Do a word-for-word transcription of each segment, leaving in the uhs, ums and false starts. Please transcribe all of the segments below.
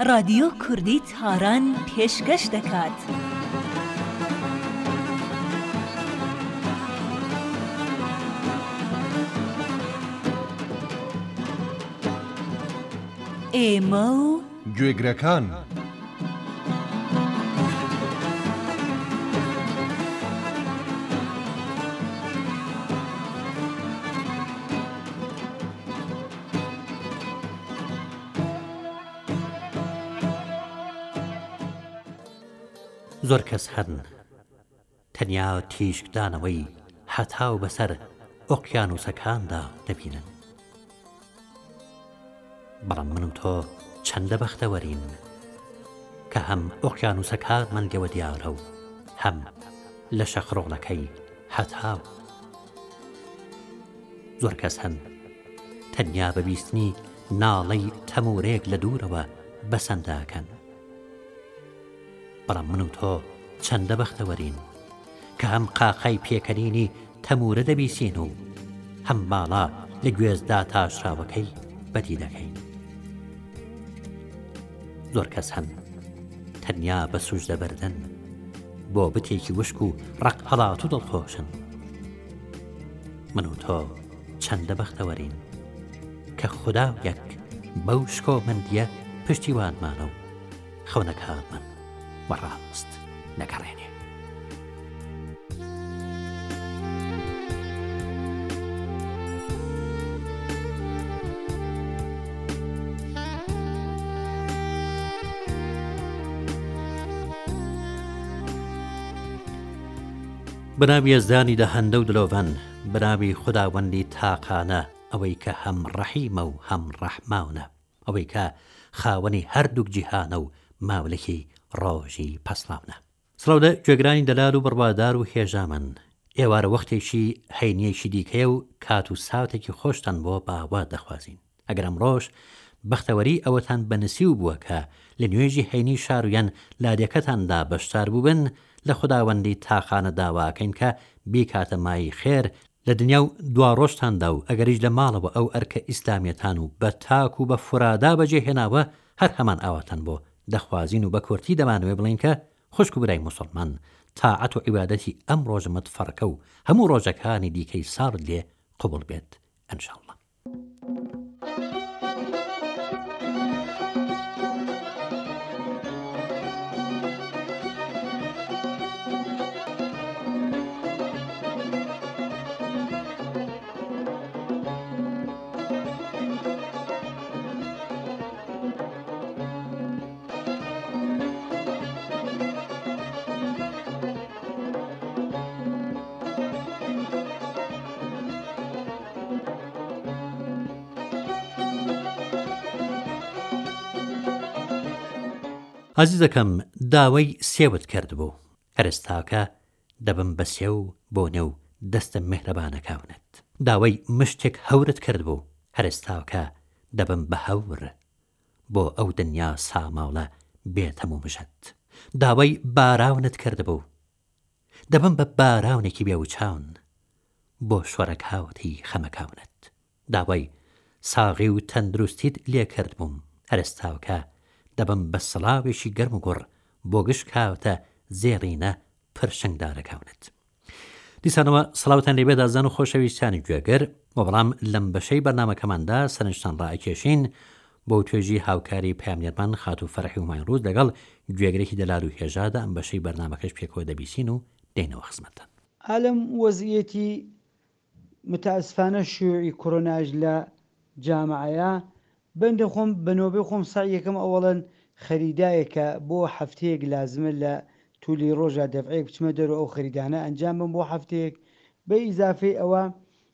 رادیۆ کوردی تاران پێشکەش دەکات. ئێمە و گوێگرەکان زۆر کەس هەن تەنیا تیشکدانەوەی هەتاو بەسەر ئۆقیانوسەکاندا دەبینن، بەڵام من و تۆ چەندە بەختەوەرین کە هەم ئۆقیانوسەکانمان لێوە دیارە و هەم لە شەقڕۆڵەکەی هەتاو. زۆر کەس هەن تەنیا بەبیستنی ناڵەی تەمورێک لە دوورەوە بەسەنداکەن، بەڵام من و تۆ چەندە بەختەوەرین کە هەم قاقای پێکەنینی تەمورە دەبیسین و هەم باڵا لە گوێزدا تاشراوەکەی بەدی دەکەین. زۆر کەس هەن تەنیا بە سوژدە بەردن بۆ بتێکی وشک و ڕق هەڵات و دڵخۆشن. من و تۆ چەندە بەختەوەرین کە خوددا یەک بەو شکۆمەندیە پشتیوانمانە و خەونەکانمان وەڕاست نەگەڕێنێ. بەناوی یەزدانی دە هەندە و دلۆڤەن، بەناوی خوداوەندی تاقانە، ئەوەی کە هەم ڕەحیمە و هەم ڕەحماونە، ئەوەی کە خاوەنی هەردووک جیهانە و ماولێکی ڕۆژی پەسڵاونە. سڵاودە گوێگرانی دەلال و بڕوادار و هێژامن، ئێوارە وەختێکی هەینیەکی دیکەیە و کات و ساوتێکی خۆشتان بۆ باوا دەخوازین. ئەگەر ئەمڕۆژ بەختەوەری ئەوەتان بەنسیو بووە کە لە نوێژی هەینی شارویان لادێکەتاندا بەشدار بووبن، لە خوداوەندی تاقانە داواکەین کە بیکاتە مای خێر لە دنیا و دوا ڕۆژتاندا و ئەگەریش لە ماڵەوە ئەو ئەرکە ئیسلامیەتان و بە تاک و بە فرادا بەجێهێناوە هەر هەمان ئاواتان بۆ دەخوازین و بە کورتی دەمانوێ بڵین کە خوشک و برای موسڵمان، تاعەت و عیبادەتی ئەم ڕۆژمت فەرکە و هەموو ڕۆژەکانی دیکەی ساڕ لێ قوبڵ بێت ئینشاءالله. عزیزەکەم، داوای سێوت کرد بوو، هەرستاکە دەبم بە سێو بۆ نێو دەستە مهرەبانەکانت. داوای مشتێک هەورت کرد بوو، هەرستاکە دەبم بە هەور بۆ ئەو دنیا ساماڵە بێتەم و مژەت. داوای باراونت کرد بوو، دەبم بە باراونێکی بێوچاون بۆ شوەرەکاوتی خەمەکاونت. داوای ساغی و تەندروستیت لێ کرد بووم، هەرستاکە دەبم بە سڵاوێکی گەرم و گوڕ بۆ گشت کاوتە زێڕینە پرشنگدارەکەونت. دیسانەوە سڵاوتان لێبێ دازان و خۆشەویستانی گوێگەر، و بەڵام لەم بەشەی بەرنامەکەماندا سەرنجتان ڕائەکێشین بۆ توێژی هاوکاری پەیامنێرمان خات و فەرحی و ماینڕووز لەگەڵ گوێگرێکی دەلال و هێژادا ئەم بەشەی بەرنامەکەش پێکەوە دەبیسین و دێنەوە خزمەتتان. ئالەم وەزعیەتی متاسفانە شیوعی کۆرۆناژ لە جامعەیە بەندە خۆم بەنۆبێ خۆم سا یەکەم ئەوەڵەن خەریدایەکە بۆ هەفتەیەک لازمە لە توولی ڕۆژە دەفعەیەک بچمە دەرەوە ئەو خەریدانە ئەنجام بم بۆ هەفتەیەک. بە ئیزافەی ئەوە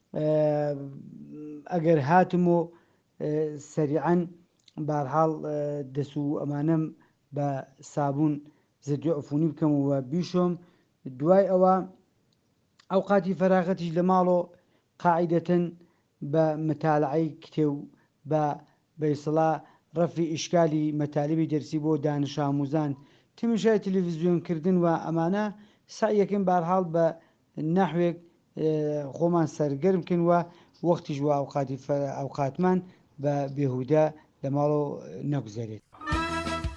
ئەگەر هاتم و سەریعەن بەرحاڵ دەست و ئەمانەم بە سابوون زەدوێ عفونی بکەم و بیشۆم. دوای ئەوە ئەوقاتی فەراغەتیش لە ماڵۆ قاعیدەتەن بە متالعەی کتێ و بە بەیسڵا ڕەفی ئیشکالی مەتالبی دەرسی بۆ دانش ئاموزان، تیمشای تەلەڤیزیۆنکردن و ئەمانە سعیەکەم بەرحاڵ بە نەحوێک خۆمان سەرگەرم بکەین و وەختیش وە ئەوقاتی ئەوقاتمان بە بێهودە لە ماڵەوە نەگوزارێت.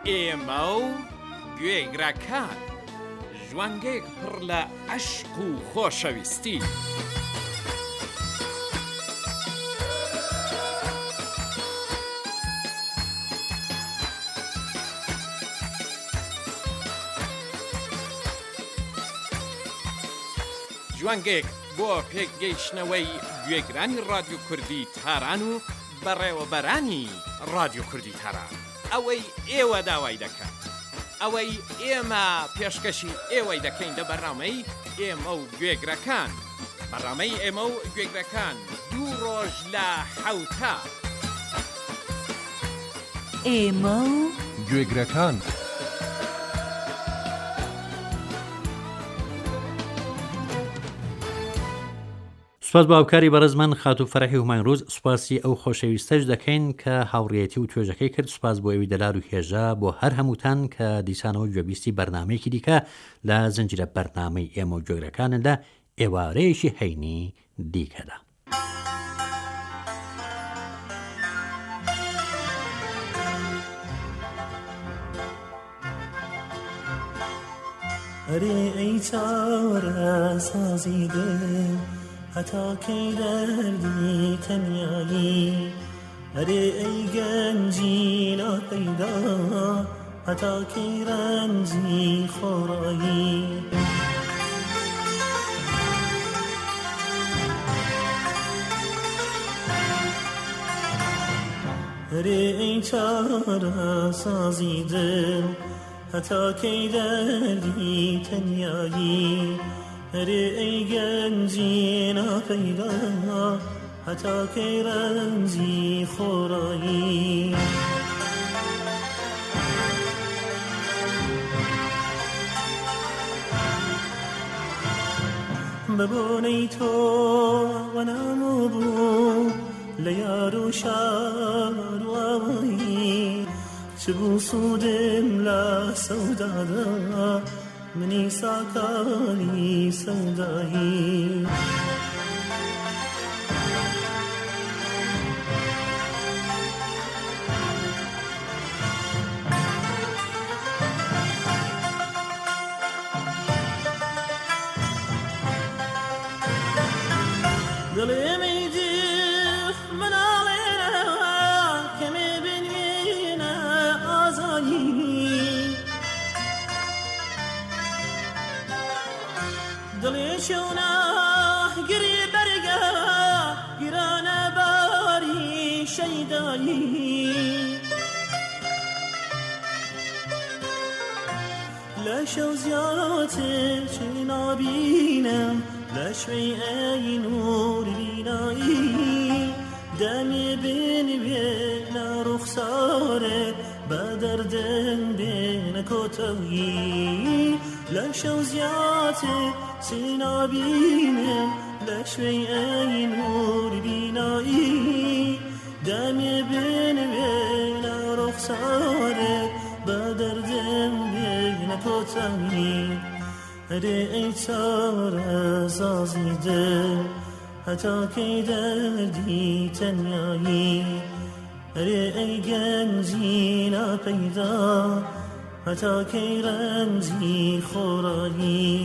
ئێمە و گوێگرەکان، ژوانگەیەک پڕ لە عەشق و خۆشەویستی. ژوانگەیەک بۆ پێگەیشتنەوەی گوێگرانی رادیۆ کوردی تاران و بەڕێوەبەرانی رادیۆ کوردی تاران. ئەوەی ئێوە داوای دەکات، ئەوەی ئێمە پێشکەشی ئێوەی دەکەین لە بەرنامەی ئێمە و گوێگرەکان. بەرنامەی ئێمە و گوێگرەکان دوو ڕۆژ لە حەوتا. ئێمە و گوێگرەکان. سوپاس بۆ ئاوکاری بەڕێزمان خات و فەرەحی هومای ڕۆز. سوپاسی ئەو خۆشەویستەش دەکەین کە هاوڕێتی و توێژەکەی کرد. سوپاس بۆ ئەوی دەلار و هێژە بۆ هەر هەمووتان کە دیسانەوە گوێبیستی بەرنمەیەکی دیکە لە زنجیرە بەرنامەی ئێمە و گوێگرەکانن لە ئێوارەیەکی هەینی دیکەدا. ئەرێ ئەی چارە سازی دڵ هەتا کەی دەردی تەنیایی، ئەرێ ئەی گەنجی ناپەیدا هەتا کەی ڕەنجی خۆڕایی. ئەرێ ئەی چارە سازی دڵ هەتا کەی دەردی تەنیایی، ئەرێ ئەی گەنجی ناپەیدا هەتا کەی ڕەنجی خۆڕایی. بە بۆنەی تۆ وەنامۆ بوو لە یار و شار و ئاوایی، چ بوو سوودم لە سەودادا منی ساکانی سەودایی. دڵێم ئەی دڵ مناڵێنە کەمێ بنوێنە ئازایی، دڵێ چێونە گری بەرگە گرانە باری شەیدایی. لە شەو زیاتر چ نابینم لە شوێی ئەی نووری بینایی، دەمێ بنوێنە ڕوخسارت بە دەردم بێنە کۆتەوی. لە شەو زیاتر چ نابینم لە شوێی ئەی نووری بینایی، دەمێ بنوێنە ڕوخسارت بە دەردم بێنە کۆتەوی. ئەرێ ئەی چارە سازی دڵ هەتا کەی دەردی تەنیایی، ئەرێ ئەی گەنجی ناپەیدا هەتا کەی ڕەنجی خۆڕایی.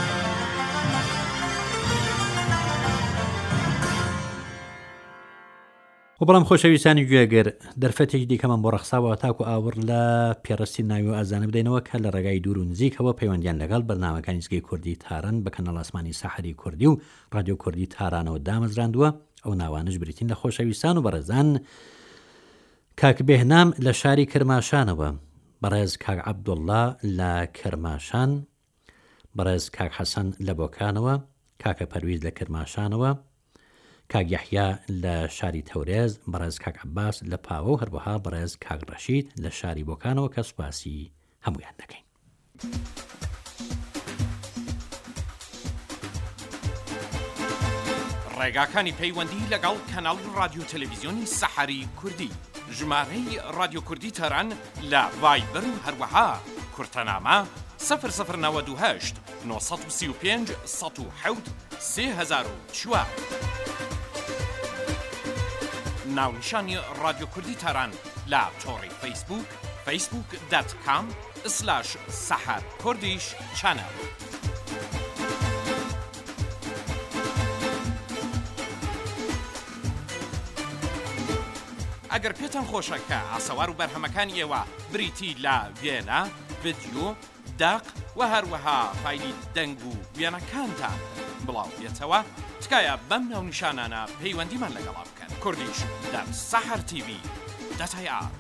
و بەڵام خۆشەویستانی گوێگر دەرفەتێکی دیکەمان بۆ ڕەخساوە تاکو ئاور لە پێڕستی ناوی و ئازانە بدەینەوە کە لە ڕێگای دوور و نزیکەوە پەیوەندیان لەگەڵ بەرنامەکانی زگەی کوردی تاران بە کەناڵ ئاسمانی ساحەری کوردی و رادیۆ کوردی تارانەوە دامەزراندووە. ئەو ناوانش بریتین لە خۆشەویستان و بەڕێزان. کاک بێهنام لە شاری کرماشانەوە، بەڕێز کاک عەبدوڵڵا لە کرماشان، بەڕێز کاک حەسەن لە بۆکانەوە، کاکە پەرویز لە کرماشانەوە، کاک یەحیا لە شاری تەورێز، بەڕێز کاک عەباس لە پاوە و هەروەها بەڕێز کاک ڕەشید لە شاری بۆکانەوە کە سوپاسی هەمویان دەکەین. ڕێگاکانی پەیوەندی لەگەڵ کەناڵی رادیۆ تەلەڤیزیۆنی سەحەری کوردی، ژمارەی رادیۆ کوردی تەران لە ڤایبەر و هەروەها کورتەنامە صفر صفر نود و هشت نه سێ و پێنج سەد و حەوت سێ هەزار و چوار. ناونیشانی رادیۆ کوردی تەران لە تۆڕی فەیسبوک، فیسبوک دات کام سلاش سەحەر کوردیش چەنەڵ. ئەگەر پێتان خۆشە کە ئاسەوار و بەرهەمەکانی ئێوە بریتی لە وێنە، ڤیدیۆ، داق و هەروەها فایلی دەنگ و وێنەکانتان بڵاو بێتەوە، تکایە بەم ناونیشانانە پەیوەندیمان لەگەڵا بکەن. کوردیش دات سەحەر تیڤی دات ئای ئار.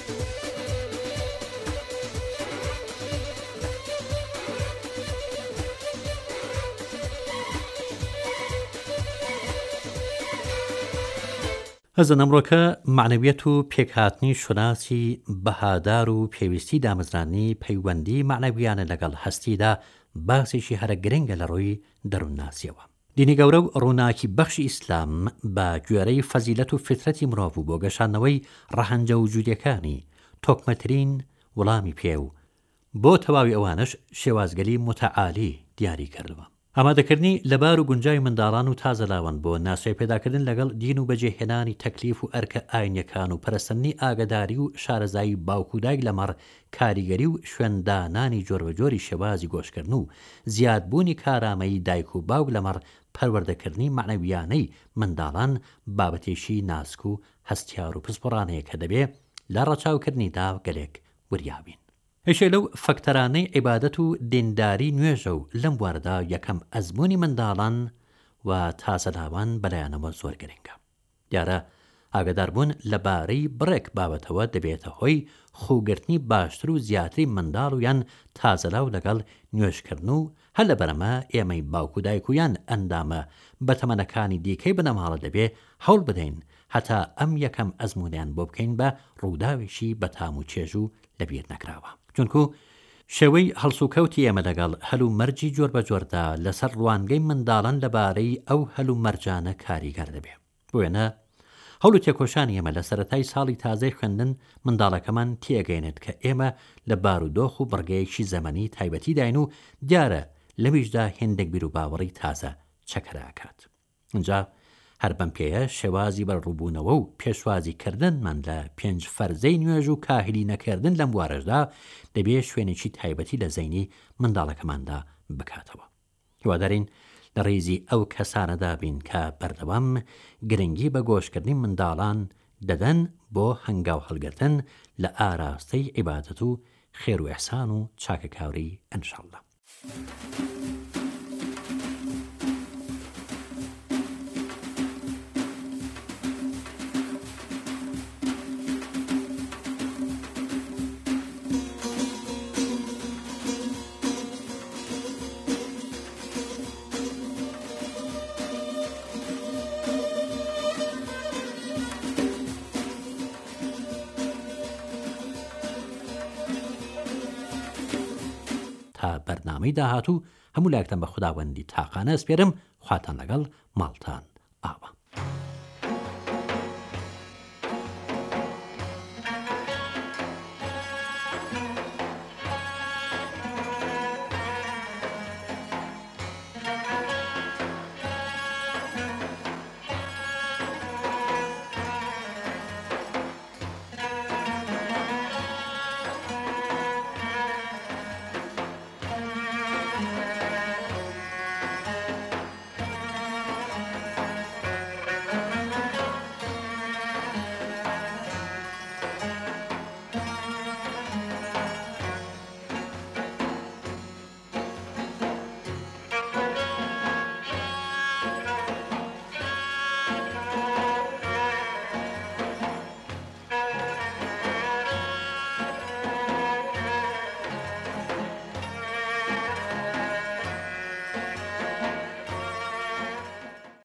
هەزە ئەمڕۆکە معنەویەت و پێکهاتنی شوناسی بەهادار و پێویستی دامەزرانی پەیوەندی معنەویانە لەگەڵ هەستیدا باسێکی هەرە گرنگە لە ڕۆی دەروونناسیەوە. دینی گەورە و ڕووناکی بەخشی ئیسلام بە گوێرەی فەزیلەت و فترەتی مرۆڤ و بۆ گەشانەوەی ڕەهەنجە وجودیەکانی تۆکمەترین وەڵامی پێ و بۆ تەواوی ئەوانش شێوازگەلی متەعالی دیاری کردووە. ئامادەکردنی لەبار و گونجای منداڵان و تازەلاوان بۆ ناسوی پێداکردن لەگەڵ دین و بەجێهێنانی تەکلیف و ئەرکە ئاینیەکان و پەرستنی ئاگداری و شارەزایی باوکو و دایک لەمەڕ کاریگەری و شوێندانانی جۆربەجۆری شێوازی گۆشکردن و زیادبوونی کارامەیی دایک و باوک لەمەڕ پەروەردەکردنی معنەویانەی منداڵان بابەتێشی ناسک و هەستیار و پسپۆڕانەیە کە دەبێ لە ڕەچاوکردنیدا گەلێک وریابین. هێشە لەو فەکتەرانەی عیبادەت و دینداری نوێژە و لەم واردا یەکەم ئەزمموی منداڵان و تازەلاوان بەلایەنەوە زۆر گرنگە. دیارە ئاگداربوون لەبارەی بڕێک بابەتەوە دەبێتە هۆی خوگرتنی باشتر و زیاتری منداڵ و یان تازەلاو لەگەڵ نوێژکردن و هەر لە بەرەمە ئێمەی باوکو دایک و یان ئەندامە بەتەمەنەکانی دیکەی بنەماڵە دەبێ هەوڵ بدەین هەتا ئەم یەکەم ئەزمونیان بۆ بکەین بە ڕووداوێکی بەتام و چێژ و لەبیر نەکراوە. چونکو شێوەی هەڵسوکەوتی ئێمە لەگەڵ هەلو مەرجی جۆر بە جۆردا لەسەر ڕوانگەی منداڵان لەبارەی ئەو هەلو مەرجانە کاریگەر دەبێ. بۆیەنە هەوڵ و تێکۆشانی ئێمە لە سەرەتای ساڵی تازەی خوێندن منداڵەکەمان تێگەێنێت کە ئێمە لە بارودۆخ و بڕگەیەکی زەمەنی تایبەتی داین و دیارە لەویشدا هێندێک بیر و باوەڕی تازە چەکەراکات. اینجا هەر بەم پێیە شێوازی بەڕووبوونەوە و پێشوازی کردنمان لە پێنج فەرزەی نوێژ و کاهلی نەکردن لەم وارەشدا دەبێ شوێنێکی تایبەتی لە زەینی منداڵەکەماندا بکاتەوە. هیوادارین لە ڕێزی ئەو کەسانەدا بین کە بەردەوام گرنگی بە گۆشکردنی منداڵان دەدەن بۆ هەنگاو هەڵگرتن لە ئاراستەی عیبادەت و خێر و ئیحسان و چاکەکاوری ئینشاءالله. تا بەرنامەی داهاتوو هەموو لایەکتان بە خوداوەندی تاقانە ئەسپێرم، خواتان لەگەڵ ماڵتان ئاوە.